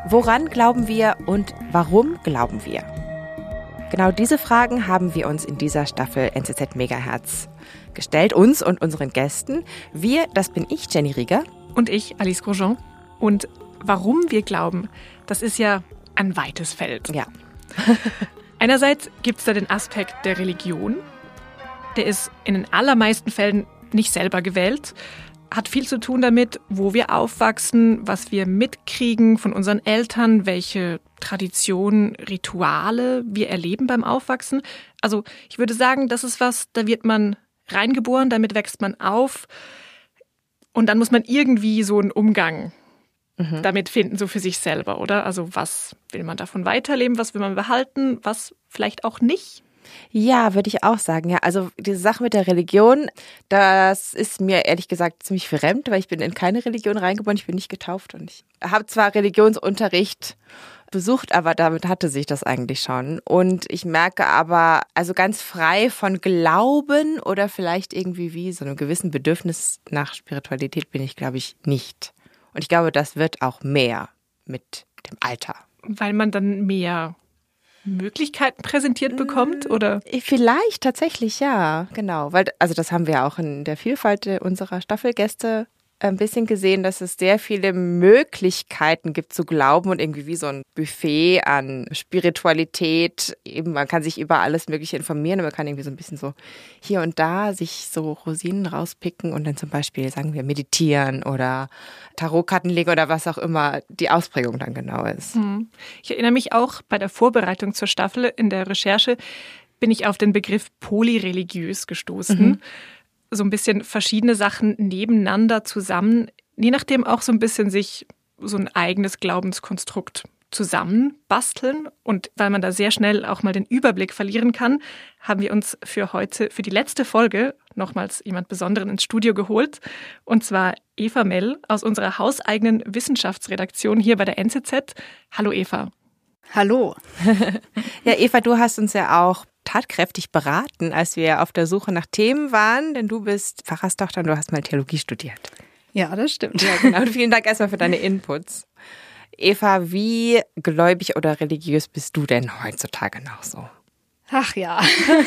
Woran glauben wir und warum glauben wir? Genau diese Fragen haben wir uns in dieser Staffel NZZ Megahertz gestellt, uns und unseren Gästen. Wir, das bin ich, Jenny Rieger. Und ich, Alice Grosjean. Und warum wir glauben, das ist ja ein weites Feld. Ja. Einerseits gibt es da den Aspekt der Religion. Der ist in den allermeisten Fällen nicht selber gewählt. Hat viel zu tun damit, wo wir aufwachsen, was wir mitkriegen von unseren Eltern, welche Traditionen, Rituale wir erleben beim Aufwachsen. Also ich würde sagen, das ist was, da wird man reingeboren, damit wächst man auf und dann muss man irgendwie so einen Umgang damit finden, so für sich selber, oder? Also was will man davon weiterleben, was will man behalten, was vielleicht auch nicht? Ja, würde ich auch sagen. Ja, also diese Sache mit der Religion, das ist mir ehrlich gesagt ziemlich fremd, weil ich bin in keine Religion reingeboren, ich bin nicht getauft und ich habe zwar Religionsunterricht besucht, aber damit hatte sich das eigentlich schon. Und ich merke aber, also ganz frei von Glauben oder vielleicht irgendwie wie so einem gewissen Bedürfnis nach Spiritualität bin ich, glaube ich, nicht. Und ich glaube, das wird auch mehr mit dem Alter. Weil man dann mehr Möglichkeiten präsentiert bekommt, oder? Vielleicht tatsächlich, ja, genau. Weil, also das haben wir auch in der Vielfalt unserer Staffelgäste ein bisschen gesehen, dass es sehr viele Möglichkeiten gibt zu glauben und irgendwie wie so ein Buffet an Spiritualität. Eben, man kann sich über alles Mögliche informieren und man kann irgendwie so ein bisschen so hier und da sich so Rosinen rauspicken und dann zum Beispiel, sagen wir, meditieren oder Tarotkarten legen oder was auch immer die Ausprägung dann genau ist. Ich erinnere mich auch bei der Vorbereitung zur Staffel in der Recherche bin ich auf den Begriff polyreligiös gestoßen. So ein bisschen verschiedene Sachen nebeneinander zusammen, je nachdem auch so ein bisschen sich so ein eigenes Glaubenskonstrukt zusammenbasteln. Und weil man da sehr schnell auch mal den Überblick verlieren kann, haben wir uns für heute, für die letzte Folge, nochmals jemand Besonderen ins Studio geholt. Und zwar Eva Mell aus unserer hauseigenen Wissenschaftsredaktion hier bei der NZZ. Hallo Eva. Hallo. Ja, Eva, du hast uns ja auch tatkräftig beraten, als wir auf der Suche nach Themen waren, denn du bist Pfarrerstochter und du hast mal Theologie studiert. Ja, das stimmt. Ja, genau. Und vielen Dank erstmal für deine Inputs. Eva, wie gläubig oder religiös bist du denn heutzutage noch so? Ach ja.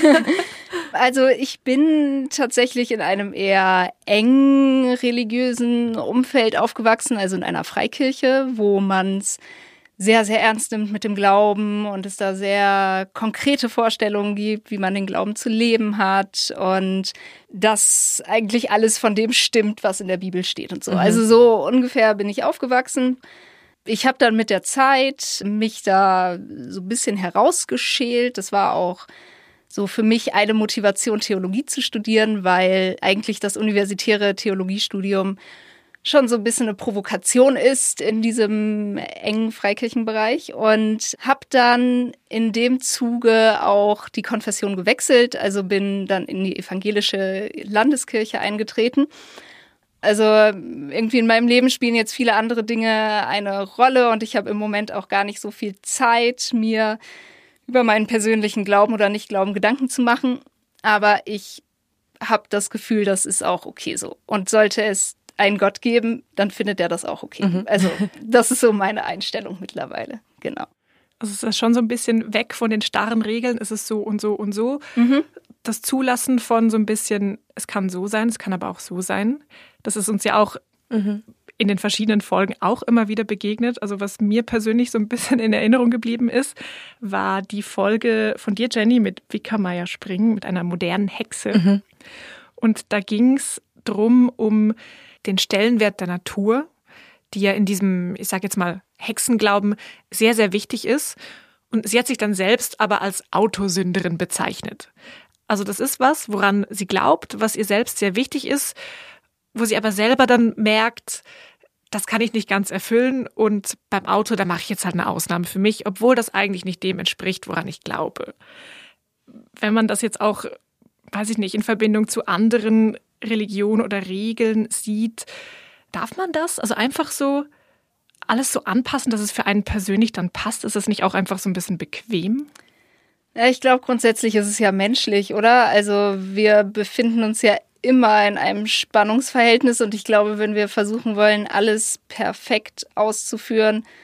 Also ich bin tatsächlich in einem eher eng religiösen Umfeld aufgewachsen, also in einer Freikirche, wo man es sehr, sehr ernst nimmt mit dem Glauben und es da sehr konkrete Vorstellungen gibt, wie man den Glauben zu leben hat und dass eigentlich alles von dem stimmt, was in der Bibel steht und so. Also so ungefähr bin ich aufgewachsen. Ich habe dann mit der Zeit mich da so ein bisschen herausgeschält. Das war auch so für mich eine Motivation, Theologie zu studieren, weil eigentlich das universitäre Theologiestudium schon so ein bisschen eine Provokation ist in diesem engen Freikirchenbereich und habe dann in dem Zuge auch die Konfession gewechselt, also bin dann in die evangelische Landeskirche eingetreten. Also irgendwie in meinem Leben spielen jetzt viele andere Dinge eine Rolle und ich habe im Moment auch gar nicht so viel Zeit, mir über meinen persönlichen Glauben oder Nicht-Glauben Gedanken zu machen, aber ich habe das Gefühl, das ist auch okay so und sollte es einen Gott geben, dann findet er das auch okay. Also das ist so meine Einstellung mittlerweile, genau. Also es ist schon so ein bisschen weg von den starren Regeln, es ist so und so und so. Das Zulassen von so ein bisschen, es kann so sein, es kann aber auch so sein. Das ist uns ja auch in den verschiedenen Folgen auch immer wieder begegnet. Also was mir persönlich so ein bisschen in Erinnerung geblieben ist, war die Folge von dir, Jenny, mit Wickermeier Springen, mit einer modernen Hexe. Und da ging es drum um den Stellenwert der Natur, die ja in diesem, ich sage jetzt mal, Hexenglauben sehr, sehr wichtig ist. Und sie hat sich dann selbst aber als Autosünderin bezeichnet. Also das ist was, woran sie glaubt, was ihr selbst sehr wichtig ist, wo sie aber selber dann merkt, das kann ich nicht ganz erfüllen und beim Auto, da mache ich jetzt halt eine Ausnahme für mich, obwohl das eigentlich nicht dem entspricht, woran ich glaube. Wenn man das jetzt auch, weiß ich nicht, in Verbindung zu anderen Religionen oder Regeln sieht, darf man das? Also einfach so alles so anpassen, dass es für einen persönlich dann passt? Ist es nicht auch einfach so ein bisschen bequem? Ja, ich glaube, grundsätzlich ist es ja menschlich, oder? Also wir befinden uns ja immer in einem Spannungsverhältnis und ich glaube, wenn wir versuchen wollen, alles perfekt auszuführen,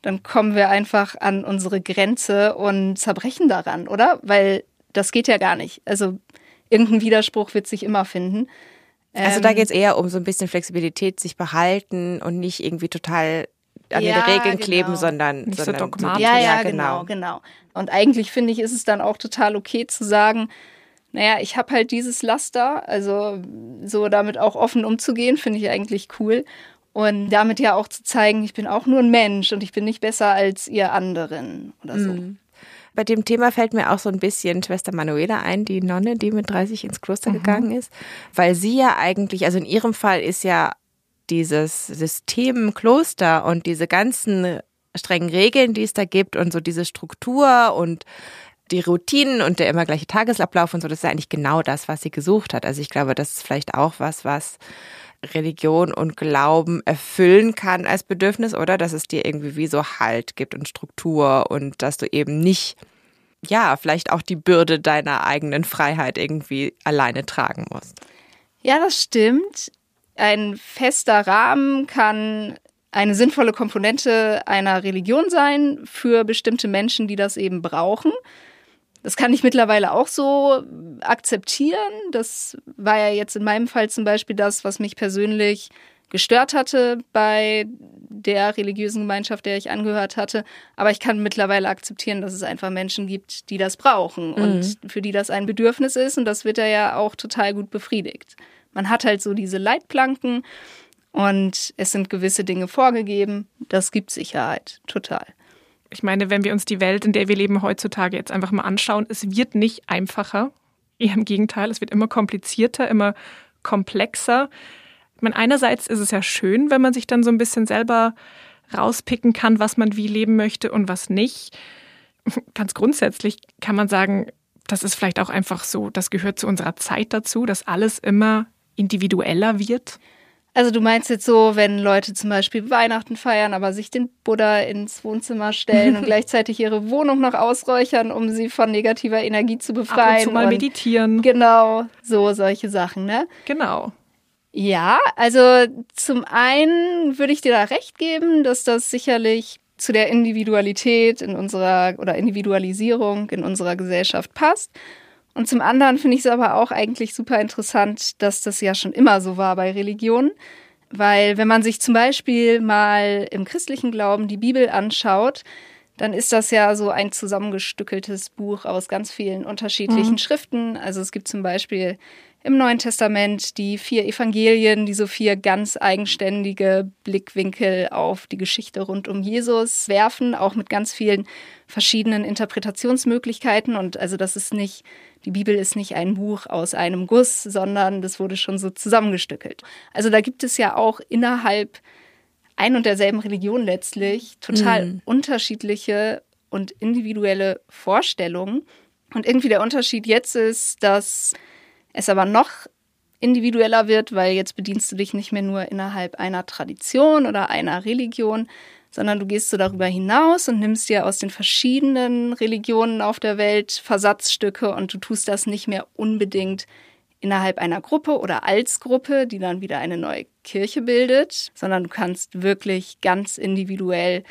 dann kommen wir einfach an unsere Grenze und zerbrechen daran, oder? Weil das geht ja gar nicht. Also irgendein Widerspruch wird sich immer finden. Also da geht es eher um so ein bisschen Flexibilität, sich behalten und nicht irgendwie total an den Regeln kleben, sondern nicht so dogmatisch. Ja, genau. Und eigentlich finde ich, ist es dann auch total okay zu sagen, naja, ich habe halt dieses Laster, also so damit auch offen umzugehen, finde ich eigentlich cool. Und damit ja auch zu zeigen, ich bin auch nur ein Mensch und ich bin nicht besser als ihr anderen oder so. Bei dem Thema fällt mir auch so ein bisschen Schwester Manuela ein, die Nonne, die mit 30 ins Kloster gegangen ist, weil sie ja eigentlich, also in ihrem Fall ist ja dieses System Kloster und diese ganzen strengen Regeln, die es da gibt und so diese Struktur und die Routinen und der immer gleiche Tagesablauf und so, das ist ja eigentlich genau das, was sie gesucht hat. Also ich glaube, das ist vielleicht auch was Religion und Glauben erfüllen kann als Bedürfnis, oder? Dass es dir irgendwie wie so Halt gibt und Struktur und dass du eben nicht, ja, vielleicht auch die Bürde deiner eigenen Freiheit irgendwie alleine tragen musst. Ja, das stimmt. Ein fester Rahmen kann eine sinnvolle Komponente einer Religion sein für bestimmte Menschen, die das eben brauchen. Das kann ich mittlerweile auch so akzeptieren. Das war ja jetzt in meinem Fall zum Beispiel das, was mich persönlich gestört hatte bei der religiösen Gemeinschaft, der ich angehört hatte. Aber ich kann mittlerweile akzeptieren, dass es einfach Menschen gibt, die das brauchen und für die das ein Bedürfnis ist. Und das wird ja auch total gut befriedigt. Man hat halt so diese Leitplanken und es sind gewisse Dinge vorgegeben. Das gibt Sicherheit, total. Ich meine, wenn wir uns die Welt, in der wir leben, heutzutage jetzt einfach mal anschauen, es wird nicht einfacher. Eher im Gegenteil, es wird immer komplizierter, immer komplexer. Ich meine, einerseits ist es ja schön, wenn man sich dann so ein bisschen selber rauspicken kann, was man wie leben möchte und was nicht. Ganz grundsätzlich kann man sagen, das ist vielleicht auch einfach so, das gehört zu unserer Zeit dazu, dass alles immer individueller wird. Also du meinst jetzt so, wenn Leute zum Beispiel Weihnachten feiern, aber sich den Buddha ins Wohnzimmer stellen und gleichzeitig ihre Wohnung noch ausräuchern, um sie von negativer Energie zu befreien. Ab und zu mal meditieren. Genau, so solche Sachen, ne? Genau. Ja, also zum einen würde ich dir da recht geben, dass das sicherlich zu der Individualität in unserer oder Individualisierung in unserer Gesellschaft passt. Und zum anderen finde ich es aber auch eigentlich super interessant, dass das ja schon immer so war bei Religionen. Weil wenn man sich zum Beispiel mal im christlichen Glauben die Bibel anschaut, dann ist das ja so ein zusammengestückeltes Buch aus ganz vielen unterschiedlichen Schriften. Also es gibt zum Beispiel im Neuen Testament die 4 Evangelien, die so 4 ganz eigenständige Blickwinkel auf die Geschichte rund um Jesus werfen, auch mit ganz vielen verschiedenen Interpretationsmöglichkeiten. Und also das ist nicht, die Bibel ist nicht ein Buch aus einem Guss, sondern das wurde schon so zusammengestückelt. Also da gibt es ja auch innerhalb ein und derselben Religion letztlich total unterschiedliche und individuelle Vorstellungen. Und irgendwie der Unterschied jetzt ist, dass es aber noch individueller wird, weil jetzt bedienst du dich nicht mehr nur innerhalb einer Tradition oder einer Religion, sondern du gehst so darüber hinaus und nimmst dir aus den verschiedenen Religionen auf der Welt Versatzstücke und du tust das nicht mehr unbedingt innerhalb einer Gruppe oder als Gruppe, die dann wieder eine neue Kirche bildet, sondern du kannst wirklich ganz individuell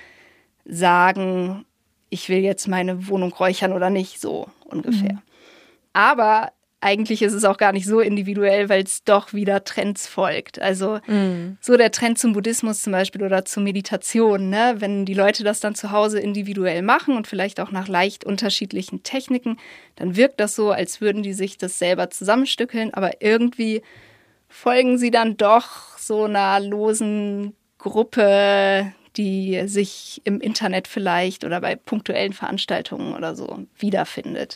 sagen, ich will jetzt meine Wohnung räuchern oder nicht, so ungefähr. Aber eigentlich ist es auch gar nicht so individuell, weil es doch wieder Trends folgt. Also so der Trend zum Buddhismus zum Beispiel oder zur Meditation, ne? Wenn die Leute das dann zu Hause individuell machen und vielleicht auch nach leicht unterschiedlichen Techniken, dann wirkt das so, als würden die sich das selber zusammenstückeln, aber irgendwie folgen sie dann doch so einer losen Gruppe, die sich im Internet vielleicht oder bei punktuellen Veranstaltungen oder so wiederfindet.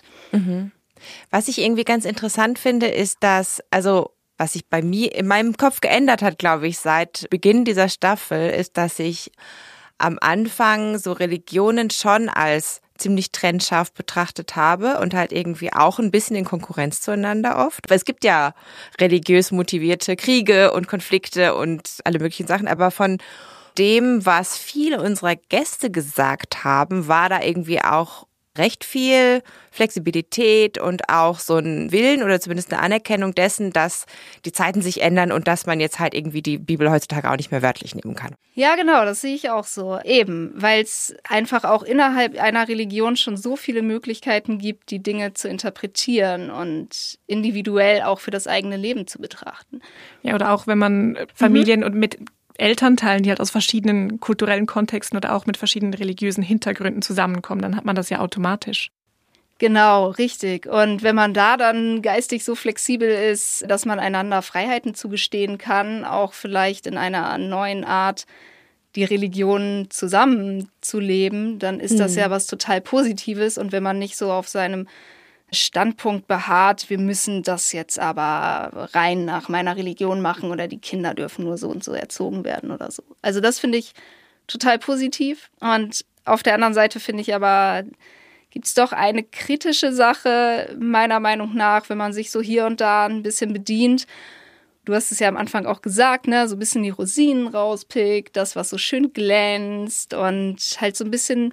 Was ich irgendwie ganz interessant finde, ist, dass, also was sich bei mir in meinem Kopf geändert hat, glaube ich, seit Beginn dieser Staffel, ist, dass ich am Anfang so Religionen schon als ziemlich trennscharf betrachtet habe und halt irgendwie auch ein bisschen in Konkurrenz zueinander oft. Weil es gibt ja religiös motivierte Kriege und Konflikte und alle möglichen Sachen, aber von dem, was viele unserer Gäste gesagt haben, war da irgendwie auch recht viel Flexibilität und auch so einen Willen oder zumindest eine Anerkennung dessen, dass die Zeiten sich ändern und dass man jetzt halt irgendwie die Bibel heutzutage auch nicht mehr wörtlich nehmen kann. Ja, genau, das sehe ich auch so. Eben, weil es einfach auch innerhalb einer Religion schon so viele Möglichkeiten gibt, die Dinge zu interpretieren und individuell auch für das eigene Leben zu betrachten. Ja, oder auch wenn man Familien und mit Elternteilen, die halt aus verschiedenen kulturellen Kontexten oder auch mit verschiedenen religiösen Hintergründen zusammenkommen, dann hat man das ja automatisch. Genau, richtig. Und wenn man da dann geistig so flexibel ist, dass man einander Freiheiten zugestehen kann, auch vielleicht in einer neuen Art die Religionen zusammenzuleben, dann ist das ja was total Positives. Und wenn man nicht so auf seinem Standpunkt beharrt, wir müssen das jetzt aber rein nach meiner Religion machen oder die Kinder dürfen nur so und so erzogen werden oder so. Also das finde ich total positiv. Und auf der anderen Seite finde ich aber, gibt es doch eine kritische Sache, meiner Meinung nach, wenn man sich so hier und da ein bisschen bedient. Du hast es ja am Anfang auch gesagt, ne, so ein bisschen die Rosinen rauspickt, das, was so schön glänzt und halt so ein bisschen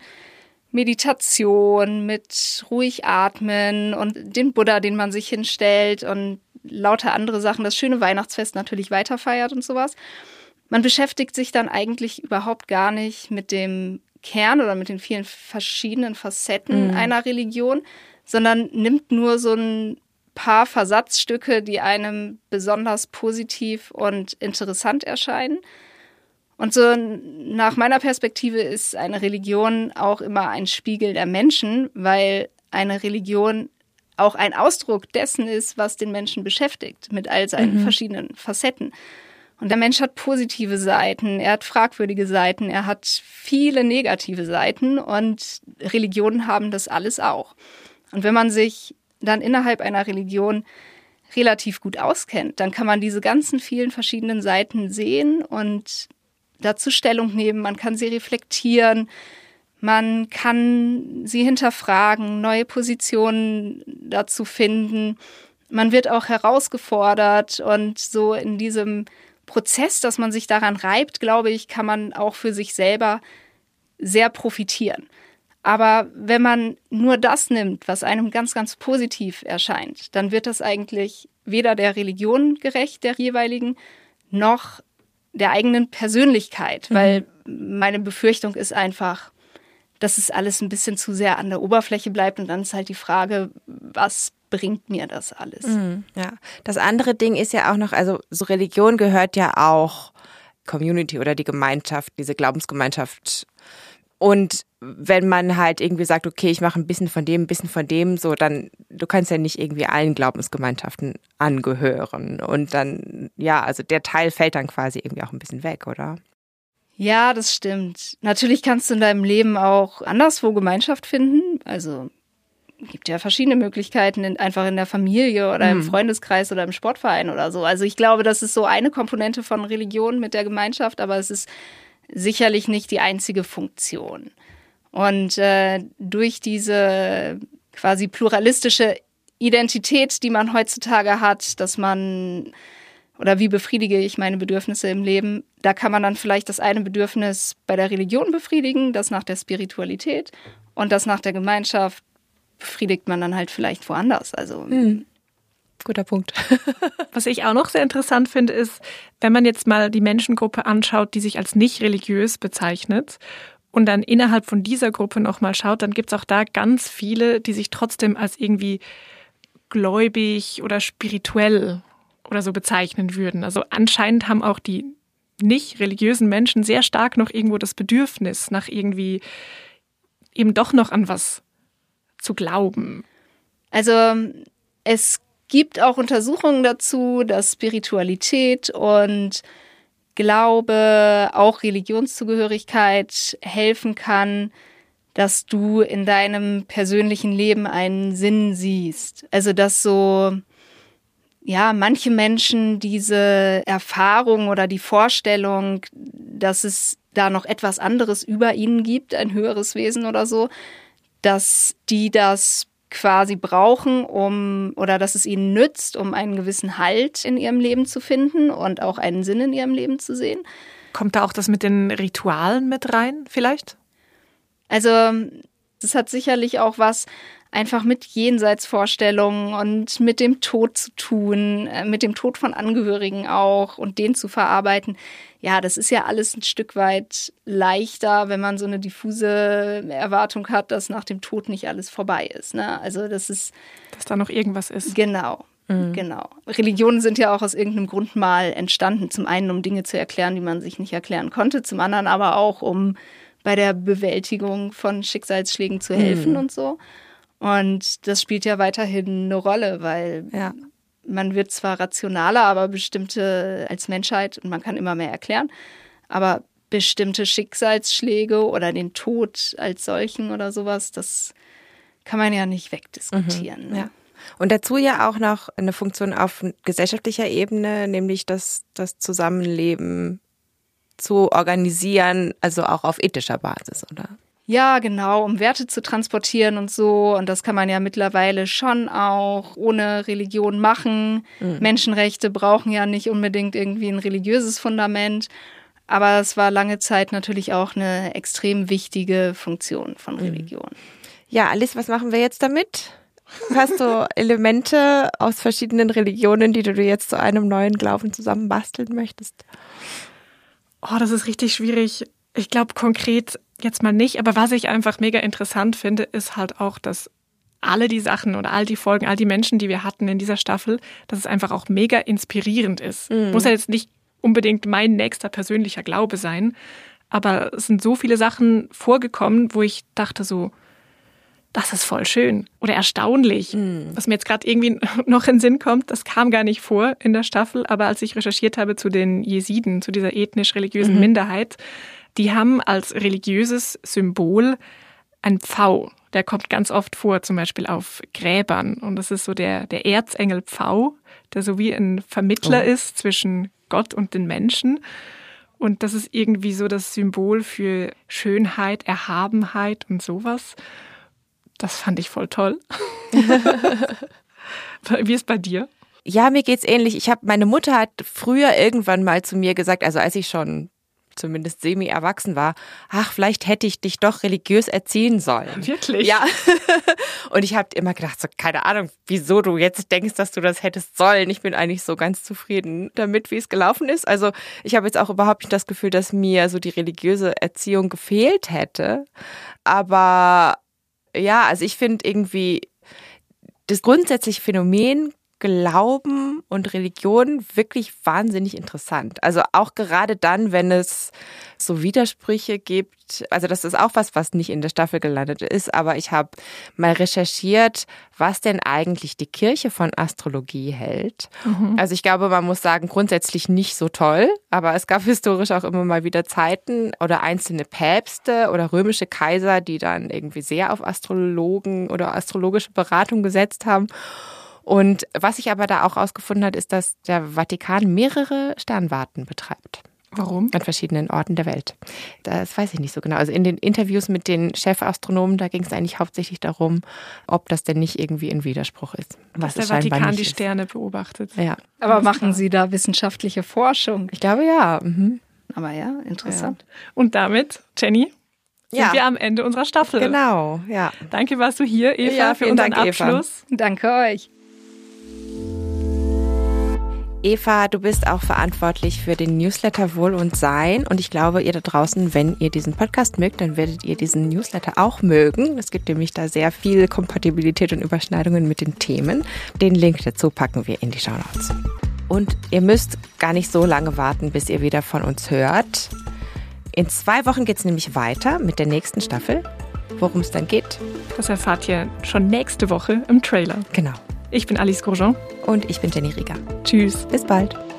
Meditation mit ruhig atmen und den Buddha, den man sich hinstellt und lauter andere Sachen, das schöne Weihnachtsfest natürlich weiterfeiert und sowas. Man beschäftigt sich dann eigentlich überhaupt gar nicht mit dem Kern oder mit den vielen verschiedenen Facetten einer Religion, sondern nimmt nur so ein paar Versatzstücke, die einem besonders positiv und interessant erscheinen. Und so nach meiner Perspektive ist eine Religion auch immer ein Spiegel der Menschen, weil eine Religion auch ein Ausdruck dessen ist, was den Menschen beschäftigt, mit all seinen verschiedenen Facetten. Und der Mensch hat positive Seiten, er hat fragwürdige Seiten, er hat viele negative Seiten und Religionen haben das alles auch. Und wenn man sich dann innerhalb einer Religion relativ gut auskennt, dann kann man diese ganzen vielen verschiedenen Seiten sehen und dazu Stellung nehmen, man kann sie reflektieren, man kann sie hinterfragen, neue Positionen dazu finden. Man wird auch herausgefordert und so in diesem Prozess, dass man sich daran reibt, glaube ich, kann man auch für sich selber sehr profitieren. Aber wenn man nur das nimmt, was einem ganz, ganz positiv erscheint, dann wird das eigentlich weder der Religion gerecht, der jeweiligen, noch der eigenen Persönlichkeit, weil meine Befürchtung ist einfach, dass es alles ein bisschen zu sehr an der Oberfläche bleibt und dann ist halt die Frage, was bringt mir das alles? Ja, das andere Ding ist ja auch noch, also so Religion gehört ja auch Community oder die Gemeinschaft, diese Glaubensgemeinschaft. Und wenn man halt irgendwie sagt, okay, ich mache ein bisschen von dem, so dann, du kannst ja nicht irgendwie allen Glaubensgemeinschaften angehören. Und dann, ja, also der Teil fällt dann quasi irgendwie auch ein bisschen weg, oder? Ja, das stimmt. Natürlich kannst du in deinem Leben auch anderswo Gemeinschaft finden. Also gibt ja verschiedene Möglichkeiten, einfach in der Familie oder im Freundeskreis oder im Sportverein oder so. Also ich glaube, das ist so eine Komponente von Religion mit der Gemeinschaft, aber es ist sicherlich nicht die einzige Funktion. Und durch diese quasi pluralistische Identität, die man heutzutage hat, dass man, oder wie befriedige ich meine Bedürfnisse im Leben, da kann man dann vielleicht das eine Bedürfnis bei der Religion befriedigen, das nach der Spiritualität und das nach der Gemeinschaft befriedigt man dann halt vielleicht woanders. Also guter Punkt. Was ich auch noch sehr interessant finde, ist, wenn man jetzt mal die Menschengruppe anschaut, die sich als nicht religiös bezeichnet und dann innerhalb von dieser Gruppe nochmal schaut, dann gibt es auch da ganz viele, die sich trotzdem als irgendwie gläubig oder spirituell oder so bezeichnen würden. Also anscheinend haben auch die nicht religiösen Menschen sehr stark noch irgendwo das Bedürfnis nach irgendwie eben doch noch an was zu glauben. Also es gibt auch Untersuchungen dazu, dass Spiritualität und Glaube, auch Religionszugehörigkeit helfen kann, dass du in deinem persönlichen Leben einen Sinn siehst. Also dass so, ja, manche Menschen diese Erfahrung oder die Vorstellung, dass es da noch etwas anderes über ihnen gibt, ein höheres Wesen oder so, dass die das quasi brauchen, oder dass es ihnen nützt, um einen gewissen Halt in ihrem Leben zu finden und auch einen Sinn in ihrem Leben zu sehen. Kommt da auch das mit den Ritualen mit rein, vielleicht? Also Das hat sicherlich auch was einfach mit Jenseitsvorstellungen und mit dem Tod zu tun, mit dem Tod von Angehörigen auch und den zu verarbeiten. Ja, das ist ja alles ein Stück weit leichter, wenn man so eine diffuse Erwartung hat, dass nach dem Tod nicht alles vorbei ist. Ne? Also das ist... Dass da noch irgendwas ist. Genau. Genau. Religionen sind ja auch aus irgendeinem Grund mal entstanden. Zum einen, um Dinge zu erklären, die man sich nicht erklären konnte. Zum anderen aber auch, um bei der Bewältigung von Schicksalsschlägen zu helfen und so. Und das spielt ja weiterhin eine Rolle, weil man wird zwar rationaler, aber bestimmte als Menschheit, und man kann immer mehr erklären, aber bestimmte Schicksalsschläge oder den Tod als solchen oder sowas, das kann man ja nicht wegdiskutieren. Ne? Ja. Und dazu ja auch noch eine Funktion auf gesellschaftlicher Ebene, nämlich das Zusammenleben zu organisieren, also auch auf ethischer Basis, oder? Ja, genau, um Werte zu transportieren und so. Und das kann man ja mittlerweile schon auch ohne Religion machen. Menschenrechte brauchen ja nicht unbedingt irgendwie ein religiöses Fundament. Aber es war lange Zeit natürlich auch eine extrem wichtige Funktion von Religion. Ja, Alice, was machen wir jetzt damit? Hast du Elemente aus verschiedenen Religionen, die du jetzt zu einem neuen Glauben zusammenbasteln möchtest? Oh, das ist richtig schwierig. Ich glaube konkret jetzt mal nicht, aber was ich einfach mega interessant finde, ist halt auch, dass alle die Sachen oder all die Folgen, all die Menschen, die wir hatten in dieser Staffel, dass es einfach auch mega inspirierend ist. Muss ja jetzt nicht unbedingt mein nächster persönlicher Glaube sein, aber es sind so viele Sachen vorgekommen, wo ich dachte so, das ist voll schön oder erstaunlich. Was mir jetzt gerade irgendwie noch in den Sinn kommt, das kam gar nicht vor in der Staffel, aber als ich recherchiert habe zu den Jesiden, zu dieser ethnisch-religiösen Minderheit, die haben als religiöses Symbol ein Pfau. Der kommt ganz oft vor, zum Beispiel auf Gräbern. Und das ist so der Erzengel Pfau, der so wie ein Vermittler ist zwischen Gott und den Menschen. Und das ist irgendwie so das Symbol für Schönheit, Erhabenheit und sowas. Das fand ich voll toll. Wie ist bei dir? Ja, mir geht's ähnlich. Meine Mutter hat früher irgendwann mal zu mir gesagt, also als ich schon zumindest semi-erwachsen war, ach, vielleicht hätte ich dich doch religiös erziehen sollen. Wirklich? Ja. Und ich habe immer gedacht, so, keine Ahnung, wieso du jetzt denkst, dass du das hättest sollen. Ich bin eigentlich so ganz zufrieden damit, wie es gelaufen ist. Also ich habe jetzt auch überhaupt nicht das Gefühl, dass mir so die religiöse Erziehung gefehlt hätte. Aber ja, also ich finde irgendwie das grundsätzliche Phänomen Glauben und Religion wirklich wahnsinnig interessant. Also auch gerade dann, wenn es so Widersprüche gibt. Also das ist auch was nicht in der Staffel gelandet ist. Aber ich habe mal recherchiert, was denn eigentlich die Kirche von Astrologie hält. Also ich glaube, man muss sagen, grundsätzlich nicht so toll. Aber es gab historisch auch immer mal wieder Zeiten oder einzelne Päpste oder römische Kaiser, die dann irgendwie sehr auf Astrologen oder astrologische Beratung gesetzt haben. Und was sich aber da auch rausgefunden hat, ist, dass der Vatikan mehrere Sternwarten betreibt. Warum? An verschiedenen Orten der Welt. Das weiß ich nicht so genau. Also in den Interviews mit den Chefastronomen, da ging es eigentlich hauptsächlich darum, ob das denn nicht irgendwie ein Widerspruch ist. Was der Vatikan die Sterne beobachtet. Ja. Aber machen Sie da wissenschaftliche Forschung? Ich glaube, ja. Aber ja, interessant. Ja. Und damit, Jenny, sind wir am Ende unserer Staffel. Genau, ja. Danke, warst du hier, Eva, für unseren Abschluss. Eva. Danke euch. Eva, du bist auch verantwortlich für den Newsletter Wohl und Sein. Und ich glaube, ihr da draußen, wenn ihr diesen Podcast mögt, dann werdet ihr diesen Newsletter auch mögen. Es gibt nämlich da sehr viel Kompatibilität und Überschneidungen mit den Themen. Den Link dazu packen wir in die Shownotes. Und ihr müsst gar nicht so lange warten, bis ihr wieder von uns hört. In 2 Wochen geht es nämlich weiter mit der nächsten Staffel. Worum es dann geht, das erfahrt ihr schon nächste Woche im Trailer. Genau. Ich bin Alice Grosjean. Und ich bin Jenny Rieger. Tschüss. Bis bald.